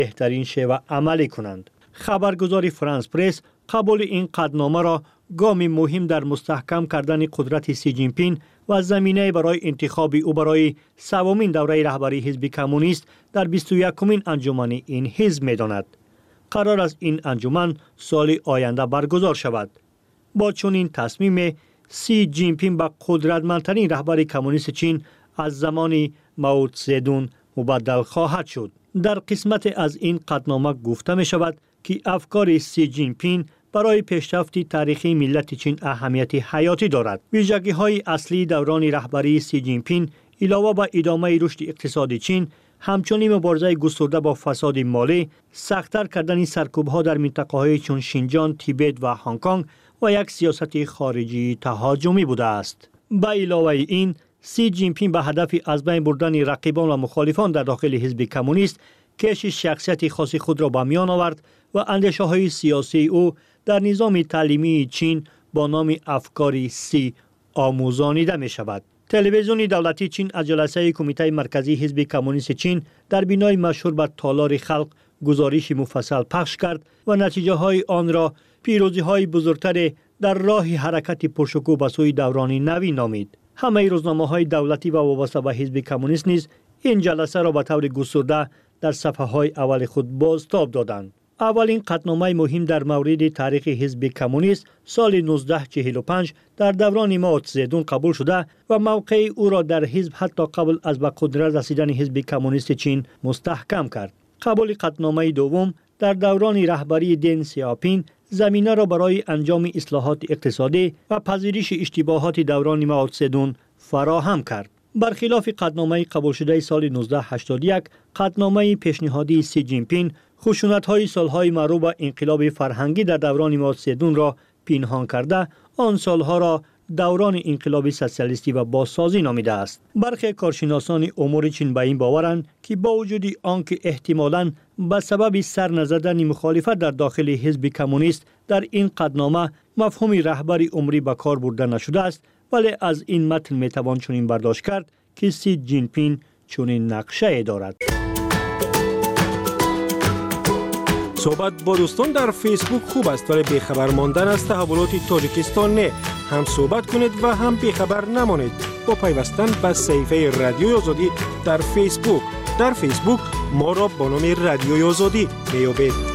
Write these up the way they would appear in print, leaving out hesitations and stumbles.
بهترین شیوه عملی کنند. خبرگزاری فرانس پرس قبول این قطعنامه را گامی مهم در مستحکم کردن قدرت سی جین پین و زمینه برای انتخاب او برای سومین دوره رهبری حزب کمونیست در 21مین انجمن این حزب می‌داند. قرار است این انجمن سال آینده برگزار شود. با چنین تصمیم سی جین پین به قدرتمندترین رهبر کمونیست چین از زمان مائو تزدون مبدل خواهد شد. در قسمت از این قطعنامه گفته می شود که افکار سی جین پین برای پیشرفت تاریخی ملت چین اهمیت حیاتی دارد. ویژگی‌های اصلی دوران رهبری سی جین پین علاوه بر ادامه رشد اقتصادی چین، همچنین مبارزه گسترده با فساد مالی، سخت‌تر کردن سرکوب‌ها در منطقه‌های چون شینجان، تیبت و هنگ کنگ و یک سیاست خارجی تهاجمی بوده است. به علاوه این، سی جین پین به هدف از بین بردن رقیبان و مخالفان در داخل حزب کمونیست کشش شخصیت خاص خود را به میان آورد و اندیشه‌های سیاسی او در نظام تعلیمی چین با نام افکار سی آموزانیده می شود. تلویزیون دولتی چین از جلسه کمیته مرکزی حزب کمونیست چین در بینای مشهور به تالار خلق گزارش مفصل پخش کرد و نتیجه های آن را پیروزی های بزرگتر در راه حرکت پرشکوه به سوی دوران نوین نامید. همه روزنامه های دولتی و وابسته به حزب کمونیست نیز این جلسه را به طور گسترده در صفحه های اول خود بازتاب دادند. اولین قطعنامه مهم در مورد تاریخ حزب کمونیست سال 1945 در دوران مائو تزدون قبول شده و موقع او را در حزب حتی قبل از به قدرت رسیدن حزب کمونیست چین مستحکم کرد. قبول قطعنامه دوم در دوران رهبری دن سیاپین زمینه را برای انجام اصلاحات اقتصادی و پذیرش اشتباهات دوران مائو تزدون فراهم کرد. برخلاف قطعنامه قبول شده سال 1981، قطعنامه پیشنهادی سی جین پین خشونت‌های سالهای معروف به انقلاب فرهنگی در دوران مائو تزدون را پنهان کرده، آن سالها را دوران انقلاب سوسیالیستی و بازسازی نامیده است. برخی کارشناسان امور چین به این باورند که با وجود آنکه احتمالاً به سبب سر نزدن مخالفت در داخل حزب کمونیست در این قطعنامه مفهوم رهبری عمری به کار برده نشده است، ولی از این متن میتوان چنین برداشت کرد که سی جین پین چنین نقشه دارد. صحبت با دوستان در فیسبوک خوب است، ولی بیخبر ماندن از تحولات تاجیکستان نه. هم صحبت کنید و هم بیخبر نمانید با پیوستن به صفحه رادیوی آزادی در فیسبوک. در فیسبوک ما را با نام رادیوی آزادی میابید.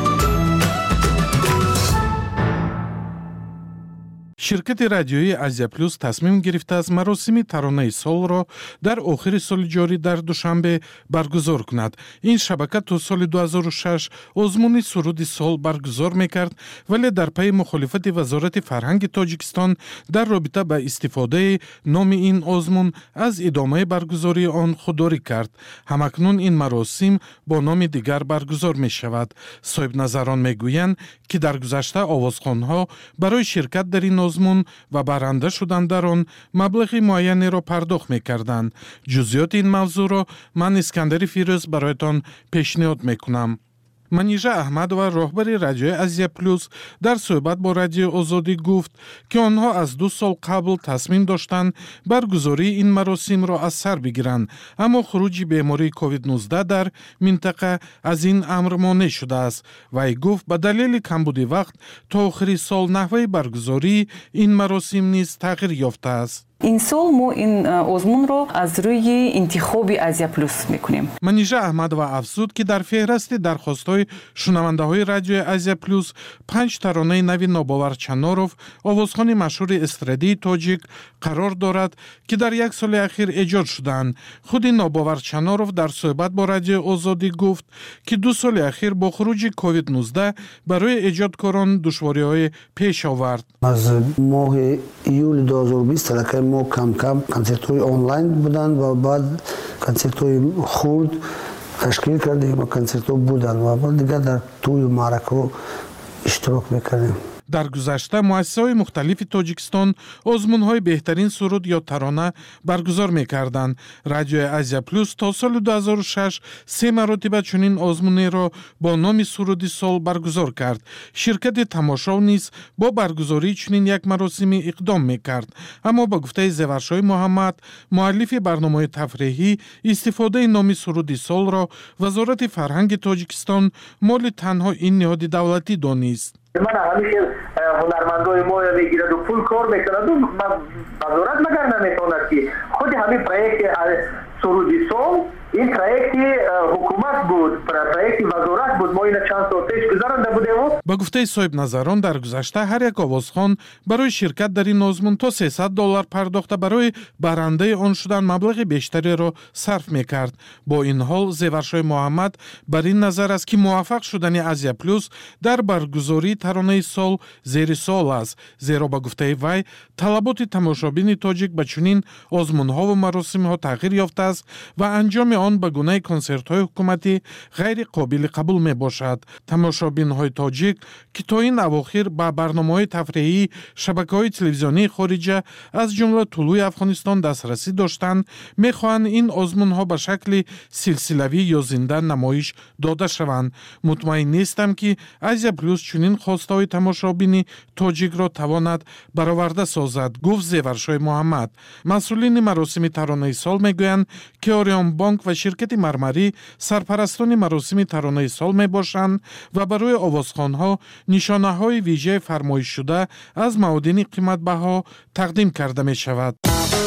شرکت رادیویی آزیا پلوس تصمیم گرفته از مراسم ترانه سال را در آخر سال جاری در دوشنبه برگزار کند. این شبکه تا سال 2006 آزمون سرود سال برگزار میکرد، ولی در پی مخالفت وزارت فرهنگ تاجیکستان در رابطه با استفاده نام این آزمون از ادامه برگزاری آن خودداری کرد. همکنون این مراسم با نام دیگر برگزار می شود. صاحب نظران میگویند که در گذشته آوازخوانها برای شرکت در این آزمون و برنده شدن در آن مبلغ معینی را پرداخت می‌کردند. جزئیات این موضوع را من اسکندر فیروز برایتان پیشنهاد می‌کنم. منیژه احمد و راهبر رادیوی آزیا پلوس در صحبت با رادیو آزادی گفت که آنها از 2 سال قبل تصمیم داشتند برگزاری این مراسم را از سر بگیرند، اما خروج بیماری کووید 19 در منطقه از این امر مانع شده است. وی گفت به دلیل کمبود وقت تا آخر سال نحوه برگزاری این مراسم نیز تغییر یافته است. این سال ما این آزمون رو از روی انتخاب آزیا پلوس میکنیم. منیژه احمد و افزود که در فهرست درخواست‌های شنونده‌های رادیو آزیا پلوس 5 ترانه نو ناباور چناروف، آوازخوان مشهور استرادی تاجیک قرار دارد که در 1 سال اخیر ایجاد شدند. خود ناباور چناروف در صحبت با رادیو آزادی گفت که 2 سال اخیر با خروج کووید 19 برای ایجادکاران دشواری‌های پیش آورد. از ماه ایول 2020 ما کم کنسرت‌های آنلاین بودن و بعد کنسرت‌های خرد تشکیل کردیم و کنسرت‌ها بودن و بعد دیگر در توی معرکه اشتراک می‌کردیم. در گذشته مؤسسه‌های مختلف تاجیکستان آزمون‌های بهترین سرود یا ترانه برگزار می‌کردند. رادیوی آزیا پلوس تا سال 2006 سه مرتبه چنین آزمونی را با نام سرودی سال برگزار کرد. شرکت تماشا نیز با برگزاری چنین یک مراسمی اقدام می‌کرد. اما با گفته زیورشاه محمد، مؤلف برنامه تفریحی، استفاده نام سرودی سال را وزارت فرهنگ تاجیکستان مال تنها این نهاد دولتی دانست. من همیشه هنرمندای ما میگیرد و پول کار میکند و وزارت مگر نمیتواند که خود همین پروژه سرودی سال این پروژه حکومت بود، پروژه وزارت بود. ما این چند سال پیش گذرانده بودیم. با گفته صاحب نظران در گذشته هر یک آوازخوان برای شرکت در این آزمون تا $300 پرداخته برای برنده آن شدن مبلغ بیشتری را صرف میکرد. با این حال زیورشاه محمد بر این نظر است که موفق شدن آزیا پلوس در برگزاری ترانه سال زیر سوال است، زیرا با گفته وی طلبات تماشابین تاجیک به چنین آزمون‌ها و مراسم‌ها تغییر یافته است و انجام آن به گونه کنسرت‌های حکومتی غیر قابل قبول میباشد. تماشابین‌های تاجیک که تا این اواخر با برنامه‌های تفریحی شبکه‌های تلویزیونی خارجه از جمله طلوع افغانستان دسترسی داشتند، می‌خواهند این آزمون‌ها به شکل سلسله‌ای یا زنده نمایش داده شوند. مطمئن نیستم که آزیا پلوس چنین خواست‌های تماشابین تاجیک را تواند برآورده سازد، گفت زیورشاه محمد. مسئولین مراسم ترانه سال میگویند که آریان بانک و شرکت مرمری سرپرستان مراسم ترانه سال میباشند و برای آوازخوان‌ها نشانه‌های ویژه فرمایش شده از معادن قیمت بها تقدیم کرده می شود.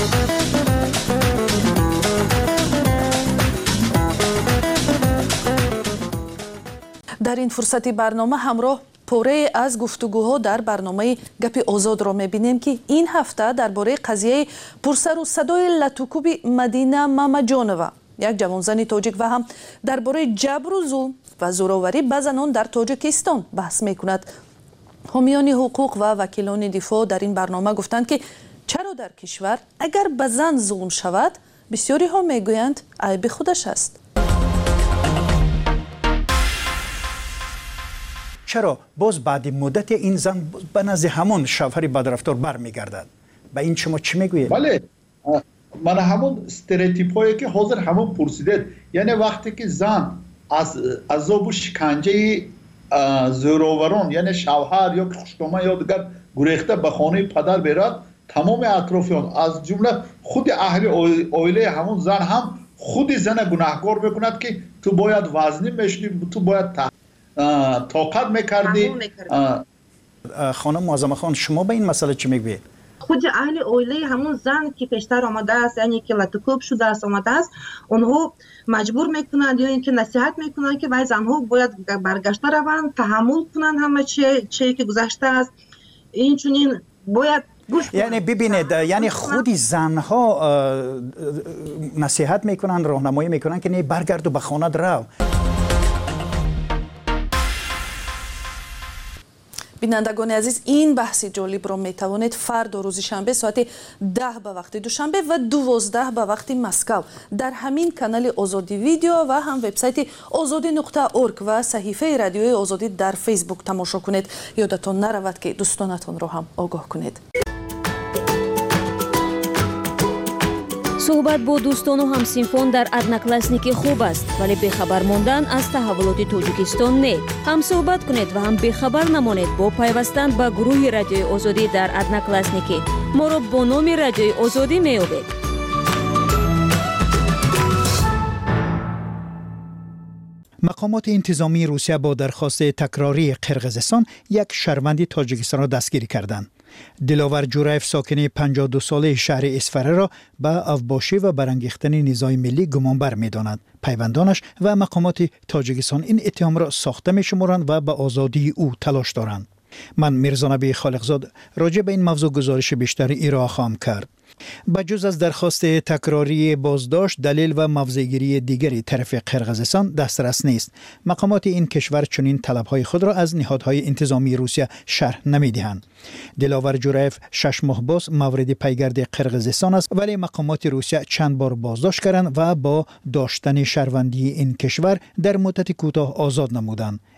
در این فرصتی برنامه همراه پوره از گفتگوها در برنامه گپی آزاد را می‌بینیم که این هفته درباره قضیه پرسر و صدای لطوکوب مدینه مامجانова، یک جوانزن تاجیک و هم درباره جبر و ظلم و زورآوری به زنان در تاجیکستان بحث می‌کند. حامیان حقوق و وکیلان دفاع در این برنامه گفتند که چرا در کشور اگر به زن ظلم شود بسیاری ها میگویند عیب خودش است. چرا باز بعد مدت این زن به نزد همون شوهر بدرفتار برمیگردد؟ به این شما چی میگویید؟ بله، من همون استریوتیپایی که حاضر همون پرسیدید، یعنی وقتی که زن از عذاب و شکنجه زورآوران یعنی شوهر یا خشکامه یا دیگر گریخته به خانه پدر برد، تمام اطرافیان از جمله خود اهل عائله همون زن هم خود زن گناهکار میکند که تو باید وزنی میشدی، تو باید طاقت میکردی. خانم معظمه خان، شما به این مسئله چی میگویید؟ خود اهل عائله همون زن که پیشتر آمده است، یعنی که لطوکوب شده است آمده است، اونها مجبور میکنند یا اینکه نصیحت میکنند که زنها باید برگشته روند، تحمل کنند همه چی که گذشته است. این چنین باید یعنی ببینید، یعنی خود زنها نصیحت میکنند، راهنمایی میکنند که نه برگرد و به خانه رو. بینندگان عزیز، این بحث جالب را می توانید فردا روز شنبه ساعت 10 به وقت دوشنبه و 12 به وقت مسکو در همین کانال آزادی ویدیو و هم وبسایت azadi.org و صحیفه رادیوی آزادی در فیسبوک تماشا کنید. یادتان نرود که دوستانتان را هم آگاه کنید. صحبت با دوستان و همسینفان در ادناکلاسنیکی خوب است، ولی بخبر ماندن از تحولات تاجیکستان نه. هم صحبت کنید و هم بخبر نمانید با پیوستن به گروه رادیوی آزادی در ادناکلاسنیکی. ما را با نام رادیوی آزادی می‌یابید. مقامات انتظامی روسیه با درخواست تکراری قرقیزستان یک شهروند تاجیکستان را دستگیر کردند. دلاور جورایف ساکن 52 ساله شهر اسفره را به افباشی و برانگیختن نزاع ملی گمانبر می‌دانند. پیوندانش و مقامات تاجیکستان این اتهام را ساخته می‌شمارند و به آزادی او تلاش دارند. من میرزا نبی خالقزاد راجع به این موضوع گزارش بیشتری ارائه خواهم کرد. بجز از درخواست تکراری بازداشت، دلیل و موضع‌گیری دیگری طرف قرقیزستان دسترس نیست. مقامات این کشور چنین طلب‌های خود را از نهادهای انتظامی روسیه شرح نمی‌دهند. دلاور جورایف 6 ماه باز مورد پیگرد قرقیزستان است، ولی مقامات روسیه چند بار بازداشت کردند و با داشتن شهروندی این کشور در مدت کوتاه آزاد نمودند.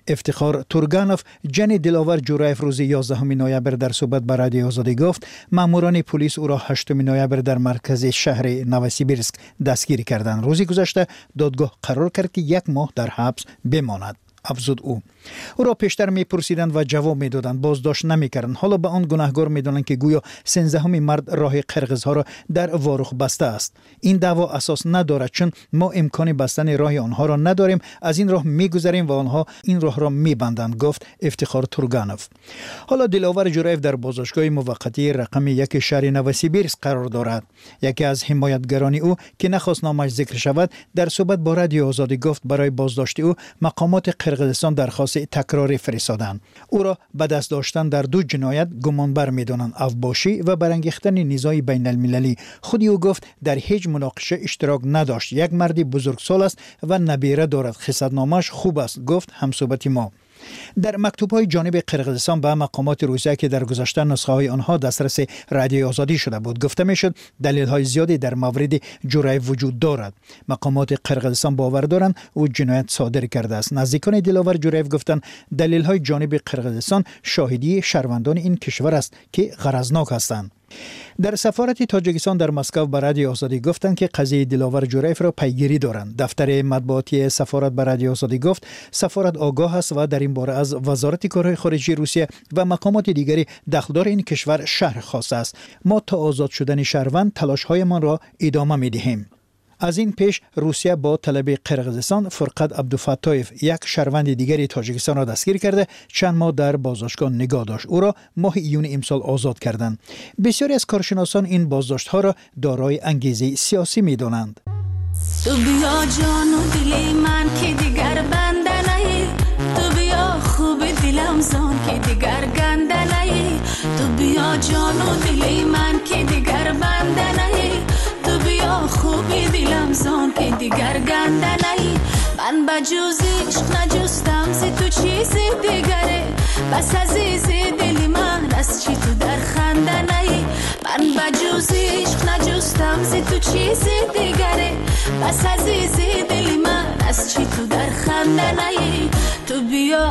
افتخار تورگانوف جن دلاور جورایف روز 11 نوامبر در صحبت با رادیو آزادی گفت ماموران پلیس او را 8 نوامبر در مرکز شهر نوسیبیرسک دستگیر کردند. روزی گذشته دادگاه قرار کرد که 1 ماه در حبس بماند. افزود او را پیشتر میپرسیدند و جواب میدادند، بازداشت نمیکردند. حالا به آن گناهکار میدانند که گویا 13 مرد راه قرقزها را در واروخ بسته است. این دعوا اساس ندارد چون ما امکان بستن راه آنها را نداریم. از این راه میگذریم و آنها این راه را میبندند، گفت افتخار تورگانوف. حالا دلاور جورایف در بازداشتگاه موقتی رقم 1 شهر نوسیبیرسک قرار دارد. یکی از حمایتگران او که نخواست نامش ذکر شود در صحبت با رادیو آزادی گفت برای بازداشت او مقامات قرقزستان درخواست تکراری فرستادند. او را به دست داشتن در 2 جنایت گمانبر می‌دانند، افباشی و برانگیختن نزاع بین المللی. خودی او گفت در هیچ مناقشه اشتراک نداشت. یک مردی بزرگسال است و نبیره دارد. خصلت‌نامه‌اش خوب است، گفت همصحبت ما. در مکتوب‌های جانب قرقزستان به مقامات روسیه که در گذشته نسخه‌های آنها دسترس رادیو آزادی شده بود گفته میشد دلیل‌های زیادی در مورد جورایف وجود دارد. مقامات قرقزستان باور دارند او جنایت صادر کرده است. نزدیکان دلاور جورایف گفتند دلیل‌های جانب قرقزستان شاهدی شهروندان این کشور است که غرضناک هستند. در سفارت تاجیکستان در مسکو به رادیو آزادی گفتند که قضیه دلاور جورایف را پیگیری دارند. دفتر مطبوعاتی سفارت به رادیو آزادی گفت سفارت آگاه است و در این باره از وزارت کارهای خارجه روسیه و مقامات دیگری دخلدار این کشور شرح خواسته است. ما تا آزاد شدن شهروند تلاش‌هایمان را ادامه می‌دهیم. از این پیش روسیه با طلب قرقزستان فرقت عبدالفتایف یک شهروند دیگری تاجیکستان را دستگیر کرده چند ماه در بازداشتگاه نگاه داشت. او را ماه ایون امسال آزاد کردند. بسیاری از کارشناسان این بازداشت‌ها را دارای انگیزه سیاسی می‌دانند. تو بیا جان و دل من که دیگر بنده نهی، تو بیا خوب دلم زان که دیگر گنده نهی، تو بیا جان و دل من که دیگر بنده نهی، تو بیا خوب دلم زان که دیگر گنده نهی. من بجز عشق نجستم زی تو چیزی دیگره، بس عزیز دل من از چی تو در خنده نهی. من بجز عشق نجستم زی تو چیزی دیگره، بس عزیز دل من از چی تو در خنده نهی. تو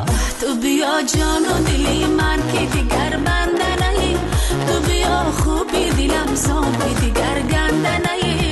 بیا جان و دل من که دیگر بنده نهی، تو بیا خوبی دلم زان که دیگر گنده نهی.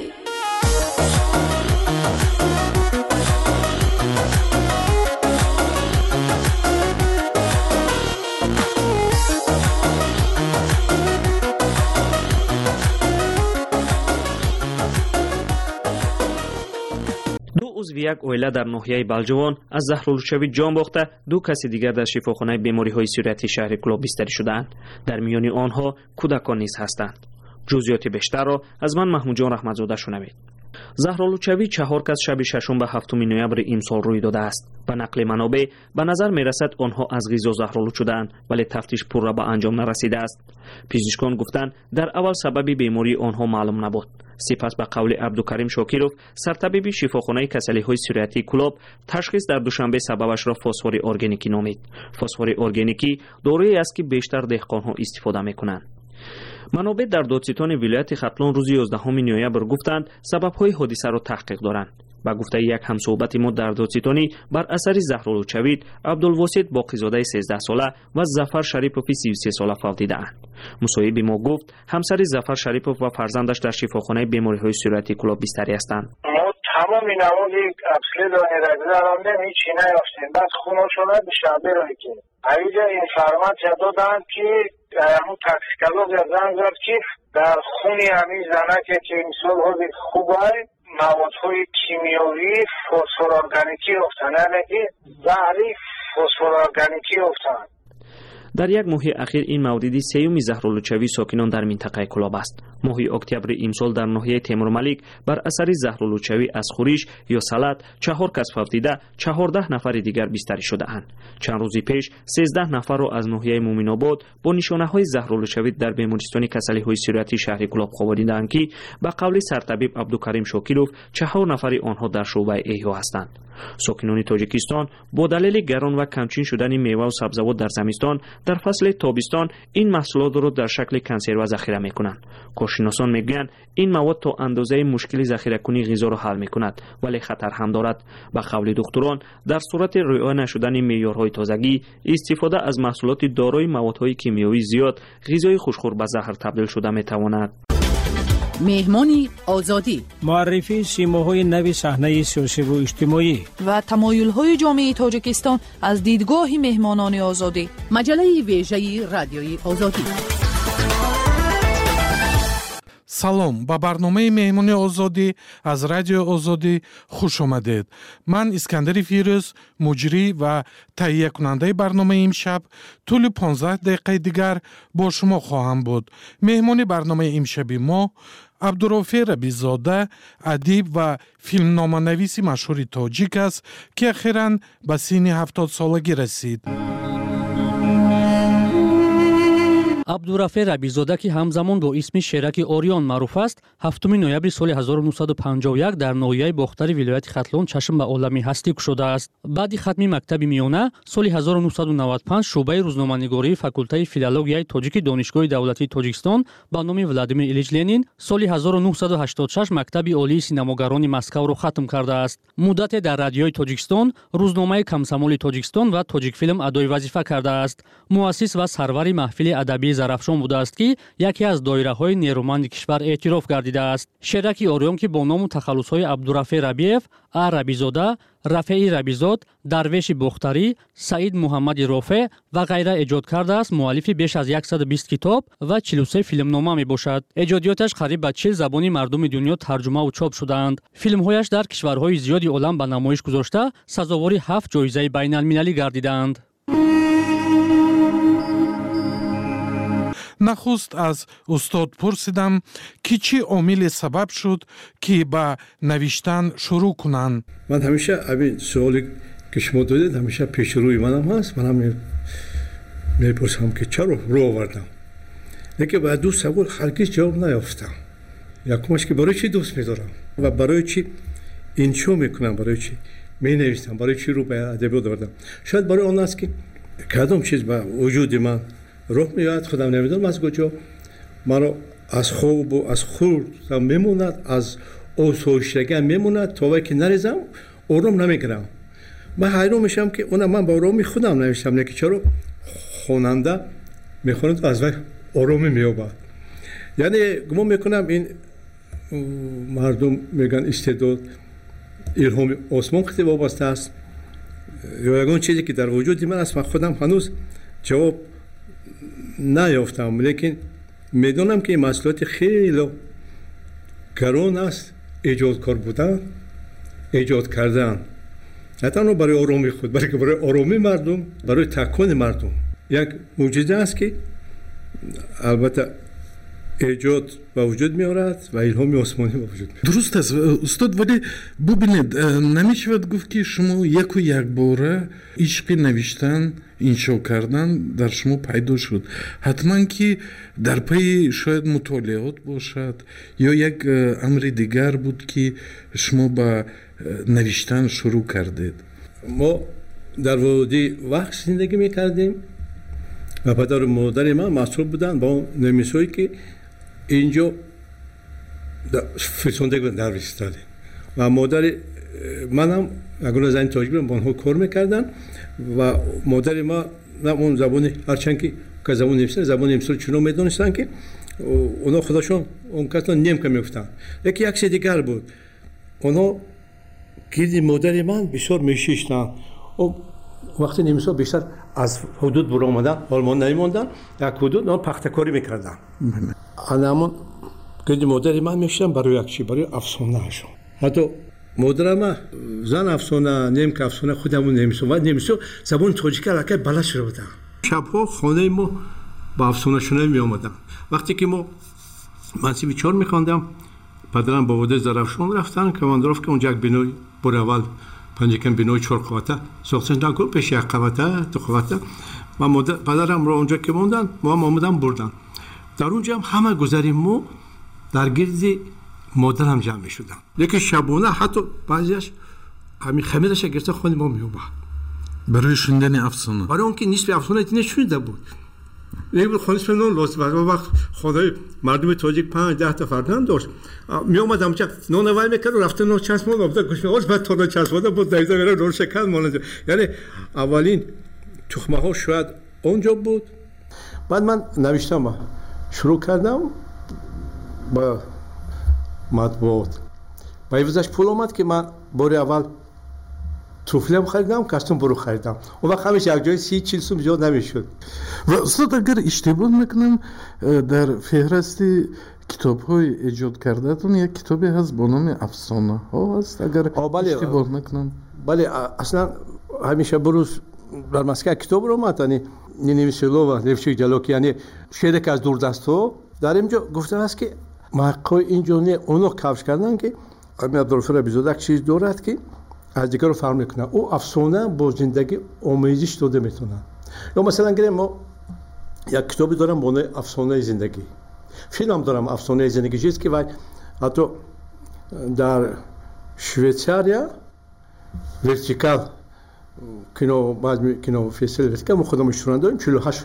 عضو یک اویله در ناحیه بلجوان از زهرالودشوی جان باخته، 2 کس دیگر در شفاخانه بیماری‌های سیریتی شهر کلوب بستری شدند. در میان آنها کودکان نیز هستند. جزئیات بیشتر را از من محمود جان رحمتزاده شنوید. زهرالودشوی 4 کس شب 6 به 7 نوامبر امسال روی داده است. به نقل منابع به نظر میرسد آنها از غذا زهرآلود شدند، ولی تفتیش پورا به انجام نرسیده است. پزشکان گفتند در اول سبب بیماری آنها معلوم نبود. سپس به قول عبدالکریم شاکیروف سرطبیب شفاخانه کسلی‌های سیریتی کلوب تشخیص در دوشنبه سببش را فسفر ارگانیکی نامید. فسفر ارگانیکی دارویی است که بیشتر دهقان‌ها استفاده می‌کنند. منابع در دادستان ولایت ختلان روز 11 نوامبر گفتند سبب‌های حادثه را تحقیق دارند. با گفته یک همصحبت ما در دادستانی بر اثر زهرالودشوی عبدالواسط باقیزاده 13 ساله و ظفر شریپوف 33 ساله فوت دیدند. مصاحب ما گفت همسر ظفر شریپوف و فرزندش در شفاخانه بیماری‌های سیریتی کلوب بستری هستند. تمام نمازی اصلی دانی رگزارم هیچی نیافتیم. بس خوناشونه به شعبه رایی که اینجا اینفرماسیا دادند که همون تاکسیکولوژ زنگ زد که در خونی همین زنکه که امسال حاضر خوبه موادهای کیمیایی فسفر ارگانیکی افتن، یعنی که زهری فسفر ارگانیکی افتن. در یک ماه اخیر این مورد سیوم زهرالودشوی ساکنان در منطقه کلوب است. ماه اکتبر امسال در ناحیه تیمور ملیک بر اثر زهرالودشوی از خورش یا سلط 4 کس فوت دیده، 14 نفر دیگر بستری شده اند. چند روز پیش 13 نفر را از ناحیه مومن آباد با نشانه‌های زهرالودشوی در بیمارستان کسلی‌های سیریتی شهر کلوب خواباندند که به قول سرطبیب عبدالکریم شاکیروف 4 نفر آنها در شعبه احیا هستند. ساکنان تاجیکستان با دلیل گران و کمچین شدن میوه و سبزیجات در زمستان در فصل تابستان این محصولات را در شکل کنسرو ذخیره میکنند. کارشناسان میگویند این مواد تا اندازه مشکل ذخیره کنی غذا را حل میکند ولی خطر هم دارد. به قول دکتران در صورت رعایت نشدن معیارهای تازگی استفاده از محصولات دارای موادهای کیمیایی زیاد غذای خوشخور به زهر تبدیل شده میتواند. مهمانی آزادی، معرفی سیماهای نوی صحنه سیاسی و اجتماعی و تمایل‌های جامعه تاجیکستان از دیدگاه مهمانان آزادی. مجله ویژه رادیوی آزادی. салом ба барномаи меҳмони озодӣ аз радиои озодӣ хуш омадед. ман искандари фирӯз муҷрӣ ва таҳиякунандаи барномаи имшаб тӯли 15 дақиқаи дигар бо шумо хоҳам буд. меҳмони барномаи имшаби мо абдурофе рабизода, адиб ва филмноманависи машҳури тоҷик аст ки ахиран ба синни 70 солагӣ расид. абдурафе рабизода ки ҳамзамон бо исми шераки ориён маъруф аст, 7 ноябри соли 1951 дар ноҳияи бохтари вилояти хатлон чашм ба олами ҳастӣ кушодааст. баъди хатми мактаби миёна соли 1995 шуъбаи рӯзноманигории факултаи филологияи тоҷики донишгоҳи давлатии Тоҷикистон ба номи Владимир Илич Ленин соли 1986 мактаби олии синамогарони Москавро хатм кардааст. муддате дар радиои Тоҷикистон, рӯзномаи Комсомоли Тоҷикистон ва Тоҷикфилм адои вазифа кардааст. муассис ва сарвари маҳфили адабии зарафшон будааст ки яке аз доираҳои нерӯманди кишвар эътироф гардидааст. шераки ориён ки бо ному тахаллусҳои Абдурафе Рабиев, А. Рабизода, Рафеи Рабизод, Дарвеши Бохтарӣ, Саид Муҳаммади Рофе ва ғайра эҷод кардааст. муаллифи беш аз 120 китоб ва 43 филмнома мебошад. эҷодиёташ қариб ба 40 забони мардуми дунё тарҷумаву чоп шудаанд. филмҳояш дар кишварҳои зиёди олам ба намоиш гузошта сазовори 7 ҷоизаи байналмилалӣ гардидаанд. нахуст аз устод пурсидам ки чӣ омиле сабаб шуд ки ба навиштан шурӯъ кунанд. ман ҳамеша абин суоле ки шумо додед ҳамеша пешрӯи манам ҳаст. манам мепурсам ки чаро рӯ овардам, лекин ба ду савол ҳаргиз ҷавоб наёфтам. якумаш ки барои чӣ дӯст медорам ва барои чӣ иншо мекунам, барои чӣ менависам, барои чӣ рӯ ба адабиёт овардам. шояд барои он аст ки кадом чиз ба вуҷуди ман роҳ меояд, худам намедонам аз куҷо маро аз хобу аз хурдам мемонад, аз осоиштагиам мемонад, то вақте ки нарезам ором намегирам. ман ҳайрон мешавам ки ман ба ороми худам навиштам, лекин чаро хонанда мехонад аз вай оромӣ меёбад. яъне гумон мекунам ин мардум мегӯянд истеъдод илҳоми осмон хеле вобаста аст ё ягон чизе ки дар вуҷуди ман аст. ман худам ҳанӯз ҷавоб наёфтам, лекин медонам ки ин маҳсулоти хеле гарон аст эҷодкор будан, эҷод кардан, на танҳо барои оромии худ, балки барои оромии мардум, барои такони мардум. як мӯъҷиза аст ки албатта эҷод ба вуҷуд меорад ва илҳоми осмонӣ ба вуҷуд меорад. дуруст аст устод, вале бубинед, намешавад гуфт ки шумо яку якбора ишқи навиштан, иншо кардан дар шумо пайдо шуд. ҳатман ки дар пайи шояд мутолиот бошад ё як амри дигар буд ки шумо ба навиштан шурӯъ кардед. мо дар води вақт зиндагӣ мекардем ва падару модари ман масъул буданд ба он нависҳое ки инҷо фирсонда навистадем ва модари манам ягона зани тоҷик ба онҳо кор мекарданд ва модари ман он забони ҳарчанд ки забони немисӣ забони немисиро чунон медонистанд ки онҳо худашон он касро немка мегуфтанд. лекин як чизи дигар буд, онҳо гирди модари ман бисёр мешиштанд. вақти немисҳо бештар аз ҳудуд буромадан олмон намемонданд, як ҳудуд пахтакорӣ мекарданд. анамон гирди модари ман мешиштанд барои як чӣ, барои афсонаашон. ҳатто модарам зан афсона, немка афсона, худамон немисо ва немисо забони тоҷика аллакай баланд шуда буданд. шабҳо хонаи мо ба афсонашунавӣ меомаданд. вақте ки мо мансиби 4 мехондам, падарам ба водai Зарафшон рафтанд, командировка онҷа як бинои бори аввал панҷакам бинои 4 қавата сохтанд, пеши 1 қавата 2 қавата. ва падарамро онҷа ки монданд, мо ҳам омадан бурданд. дар онҷа ҳам ҳама гузари мо дар гирди модарам ҷамъ мешуданд. лекин шабона ҳатто баъзеаш همین خمیرش گرفته خونه ما می اومد برای شوندن افسانه. برای اون که نصف افسانه دیگه شونده بود. یک خونش منو لطف و وقت خدای مردم تاجیک 5-10 تا فرزند داشت. می اومدم که نون وای میکرد و رفته نون چسب مون آورد گوش می‌آورد بعد تا چسباده بود دایزه میره نون شکل مونده. یعنی اولین تخمه ها شاید اونجا بود. بعد من نوشتم شروع کردم با مطبوعات. با ایوزش پول اومد که من بار اول توفلم خریدم کاستوم برو خریدم اون وقت همیشه یک جای 30-40 سوم زیاد نمیشد. و استاد اگر اشتباه نکنم در فهرست کتاب‌های ایجاد کردهتون یک کتابی هست با نام افسانه ها هست اگر اشتباه نکنم. بله اصلا همیشه بروز در مسکه کتاب رو اومد نویسلو و لفشی جلوکی یعنی شعر که از دوردست‌ها در اینجا گفته است که محققای اینجا اونو کفش کردن که امیر عبدالرفیق ربیع‌زاده یک چیز دارد که از دیگر رو فرق میکنه. او افسانه با زندگی آمیزش داده میتونه. یا مثلا گریم ما یک کتابی دارم با نام افسانه زندگی. فیلم دارم افسانه زندگی چیزی که حتی در شویتزاریا ورتیکال کینو فستیوال ورتیکال ما خودمون شروع داریم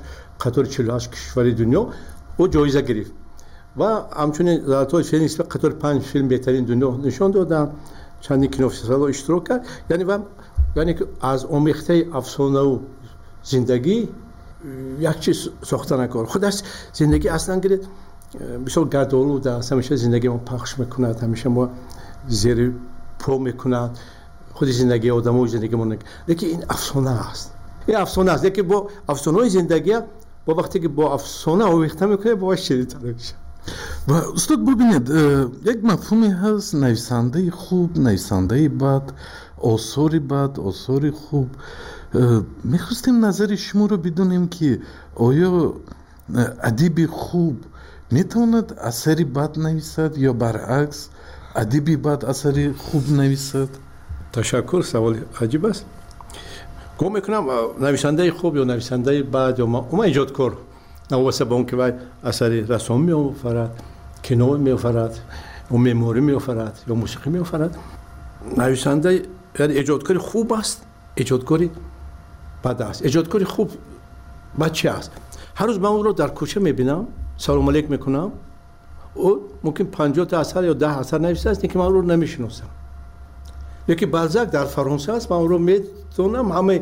48 کشور دنیا او جایزه گرفت و همچنین در طول فیلم نسبت قطار 5 فیلم بهترین دنیا نشان دادن. چندین کینو فستیوال اشتراک کرد. یعنی که از آمیخته افسانه و زندگی یک چیز ساخته نکار. خودش زندگی اصلا گرید بسیار گردآلود است. همیشه زندگی ما پخش میکند، همیشه ما زیر پا میکند. خود زندگی آدم و زندگی ما لیکن این افسانه است. این افسانه است. لیکن با افسانه زندگی با وقتی که با افسانه آمیخته میکنه باش شدید میشه. و استاد ببینید یک مفهومی هست نویسنده خوب، نویسنده بد، آثار بد، آثار خوب. میخواستیم نظر شما رو بدونیم که آیا ادیب خوب میتواند اثری بد نویسد یا برعکس ادیبی بد اثری خوب نویسد؟ تشکر، سوال عجیب است. گم میکنم نویسنده خوب یا نویسنده بد یا ما ایجادکار نواسه با اون که باید اثری رسام می‌آفرد، کینو می‌آفرد، و معماری می‌آفرد یا موسیقی می‌آفرد. نویسنده یعنی ایجادکاری خوب است، ایجادکاری بد است. ایجادکاری خوب بچه است. هر روز من اون رو در کوچه می‌بینم، سلام علیک می‌کنم. او ممکن 50 تا اثر یا 10 اثر نوشته است که من اون رو نمی‌شناسم. یکی بالزاک در فرانسه است، من اون رو می‌دونم. همه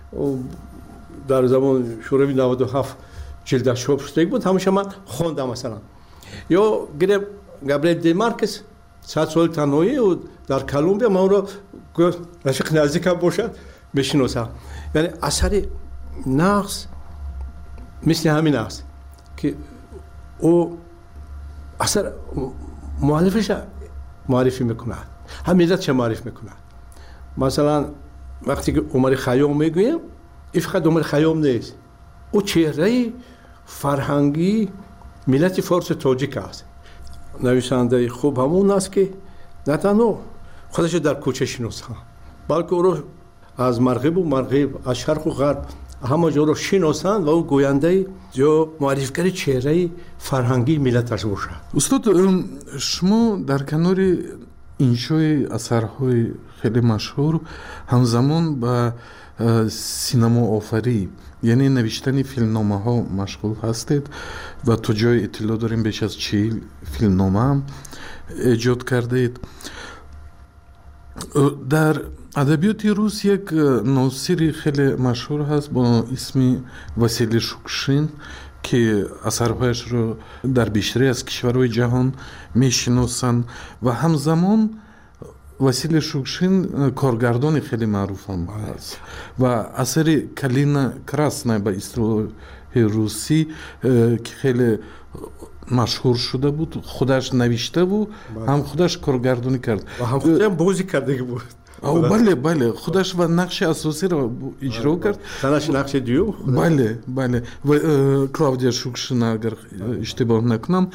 در زمان شوروی 97 جلدش چاپ شده بود، همیشه من خوندم. مثلا یا گریم گابریل دی مارکس 100 سال تنهایی و در کلمبیا من رو رفیق نزدیکم باشد میشناسم. یعنی اثر نقص مثل همین است که او اثر مؤلفش معرفی میکند، هم ملت چه معرفی میکند. مثلا وقتی که عمر خیام میگویم این فقط عمر خیام نیست، او چهره فرهنگی ملت فارس تاجیک است. نویسنده خوب همون است که نه تنها خودش در کوچه شناسه بلکه او رو از مغرب از شرق و غرب همه جا رو شناسند و او گوینده یا معرفیگر چهره فرهنگی ملتش باشد. استاد شما در کنار انشای اثرهای خیلی مشهور همزمان با سینما آفری یعنی نوشتن فیلمنامه ها مشغول هستید و تو جای اطلاع داریم بیش از 40 فیلمنامه هم ایجاد کردید. در ادبیات روس یک ناصری خیلی مشهور هست با اسم واسیلی شوکشین که اثرهایش رو در بیشتری از کشورهای جهان میشناسند و همزمان واسیلی شوکشین کارگردان خیلی معروف هم هست و اثر کلینا کراسنا به اصطلاح روسی که خیلی مشهور شده بود خودش نوشته و هم خودش کارگردانی کرد و هم خودش بازی کرده بود. بله خودش و نقش اساسی رو اجرا کرد. تنش نقش دیو. بله و کلاودیا شوکشین اگر اشتباه نکنم.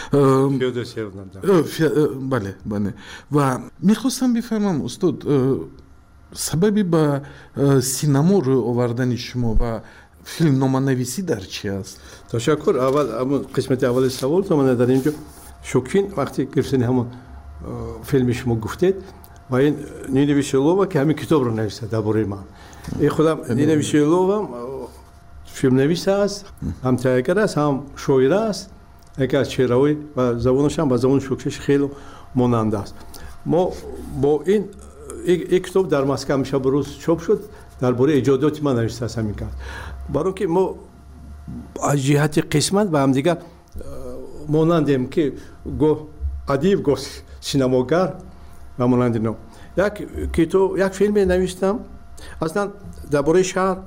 بله و میخواستم بفهمم استاد سببی با سینما رو آوردن شما و فیلمنامه نویسی در چی است؟ تشکر. اول قسمت اول سوال تو من در اینجا شوکین وقتی گرفتن همون فیلم شما گفتید و این نینی ویشلووا که همین کتاب رو نوشته درباره من. این خودم نینی ویشلووا فیلم نویس است، هم تهیه‌گر است، هم شاعر است. یکی از چهره‌های و زبانش هم با زبان شوکش خیلی ماننده است. ما با این کتاب در مسکو میشه بروز چاپ شد درباره ایجادات من نوشته است همین کرد. برای که ما از جهت قسمت با هم دیگه مانندیم که گو ادیب گو سینماگر و مانند اینا. یک فیلم نوشتم اصلا درباره شهر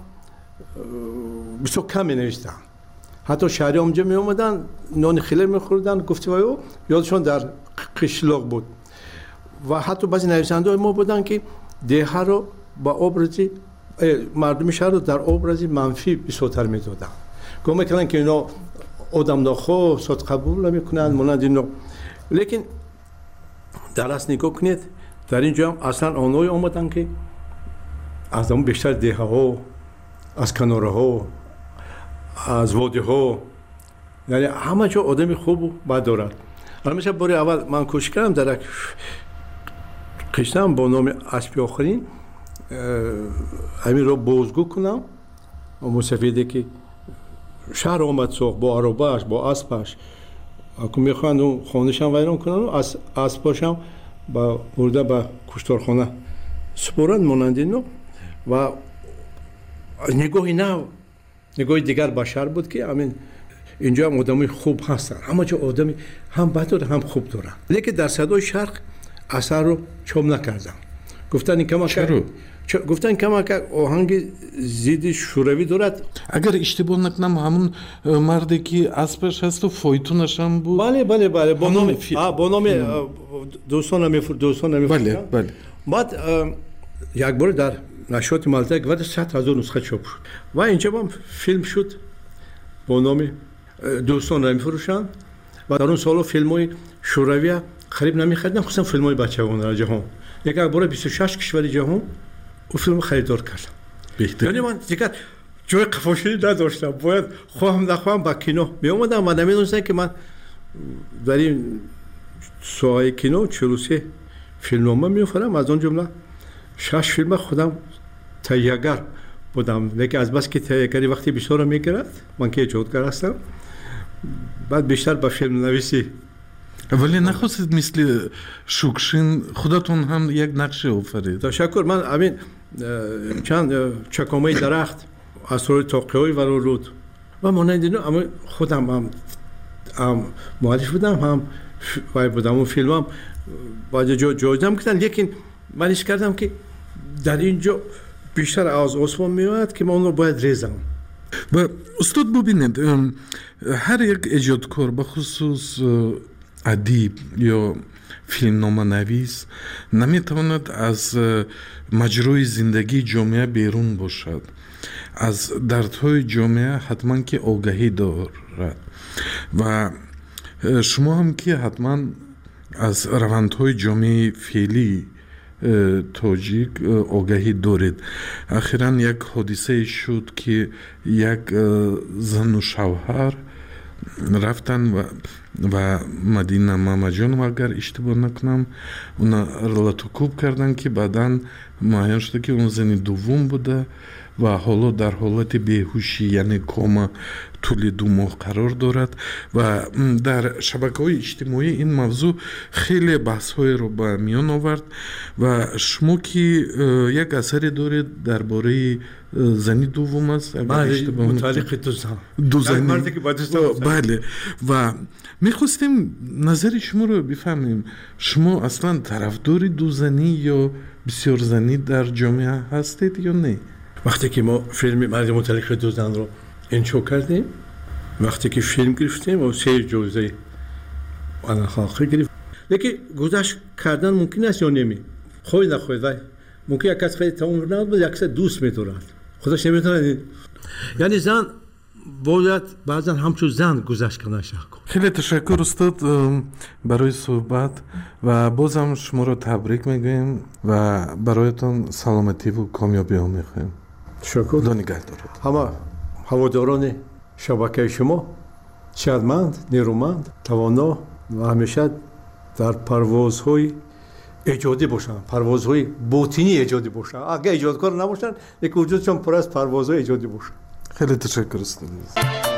بسیار کم نوشتم. حتی شهری اونجا می اومدن نان خیلی میخوردن گفتگو یادشون در قشلاق بود و حتی بعضی نویسنده ما بودن که دیه رو با ابرزی مردم شهر رو در ابرزی منفی بسیارتر میدادن. گفت میکنن که اینا آدم ناخواه صد قبول نمیکنن مانند اینا. لیکن در اصل نگاه کنید در اینجا هم اصلا آنهایی آمدن که از اون بیشتر دیه ها از کناره ها از وادی ها یعنی همه جا آدم خوب و بد دارد. همیشه باری اول من کوشش کردم در یک قشتم با نام اسبی آخرین همین رو بازگو کنم و مصفیده که شهر آمد ساخت با عربهش با اسبش اکنون میخواهند اون خانهش هم ویران کنن و اسباش هم برده به کشتارخانه سپرند مانند اینو و نگاهی نه نگاه دیگر بشر بود که همین اینجا هم آدمی خوب هستن همه جا آدمی هم بد داره هم خوب دارن لیکن در صدای شرق اثر رو چاپ نکردن گفتن کما آهنگ زید شوروی دارد. اگر اشتباه نکنم همون مردی که اسبش هست و فایتونش هم بود. بله با نام دوستان بله بعد یک بار در نشریات مالته گفت 100,000 نسخه چاپ شد و اینجا هم فیلم شد با نام دوستان را میفروشند و در اون سالا فیلم‌های شوروی خرید نمی‌خریدن خصوصا فیلم‌های بچگانه در جهان یک بار 26 کشور جهان اون فیلم خریدار کردم. یعنی من دیگه جای قفاشی نداشتم باید خواهم نخواهم با کینو می اومدم و نمیدونستم که من در این ساحه کینو 43 فیلمنامه می‌آورم از اون جمله 6 فیلم خودم تهیه‌گر بودم لیکن از بس که تهیه‌گری وقتی بسیار می‌گیرد من که ایجادگر هستم بعد بیشتر به فیلم نویسی ولی نخواستید مثل شوکشین خودتون هم یک نقشه آفرید. تشکر. من همین چند چکامه درخت اسرار تاقی‌های ورا رود و مانند اینا اما خودم هم مؤلف بودم هم وای بودم اون فیلمم باید جایزم کردن لیکن من ایش کردم که در اینجا بیشتر از آسمان میاد که من اون رو باید ریزم. و استاد ببینید هر یک ایجادکار بخصوص ادیب یا فیلمنامه نویس نمیتواند از مجروی زندگی جامعه بیرون باشد. از دردهای جامعه حتما که آگاهی دارد و شما هم که حتما از روندهای جامعه فعلی تاجیک آگاهی دارید. اخیراً یک حادثه شد که یک زن و شوهر رفتن و مدینه مامجان اگر اشتباه نکنم اونا رلاتوکوب کردن که بعداً معین شده که اون زن دوم بوده و حالا در حالت بیهوشی یعنی کوما طول 2 ماه قرار دارد و در شبکه‌های اجتماعی این موضوع خیلی بحث‌های رو به میان آورد و شما که یک اثری دارید درباره زنی دوم است متعلق دو زن بله و می‌خواستیم نظر شما رو بفهمیم شما اصلا طرفدار دو زنی یا بسیار زنی در جامعه هستید یا نه؟ وقتی که ما فیلم مرد متعلق دو زن رو انشا کردیم وقتی که فیلم گرفتیم و 3 جایزه آن خاطر گرفت لیکن گذشت کردن ممکن است یا نمی خواهی نخواهید ولی ممکن یک کس خیلی تمام نبود یک کس دوست می‌دارد خودش نمی‌تونه یعنی زن باید بعضا همچون زن گذشت کنه شکل. خیلی تشکر استاد برای صحبت و بازم شما رو تبریک میگویم و برایتان سلامتی و کامیابی ها میخوایم. تشکر. خدا نگهدارت. همه هواداران شبکه شما شادمند، نیرومند، توانا و همیشه در پروازهای ایجادی باشن، پروازهای باطنی ایجادی باشن. اگه ایجادکار نباشن یک وجودشون پر از پروازهای ایجادی باشن. خیلی تشکر است.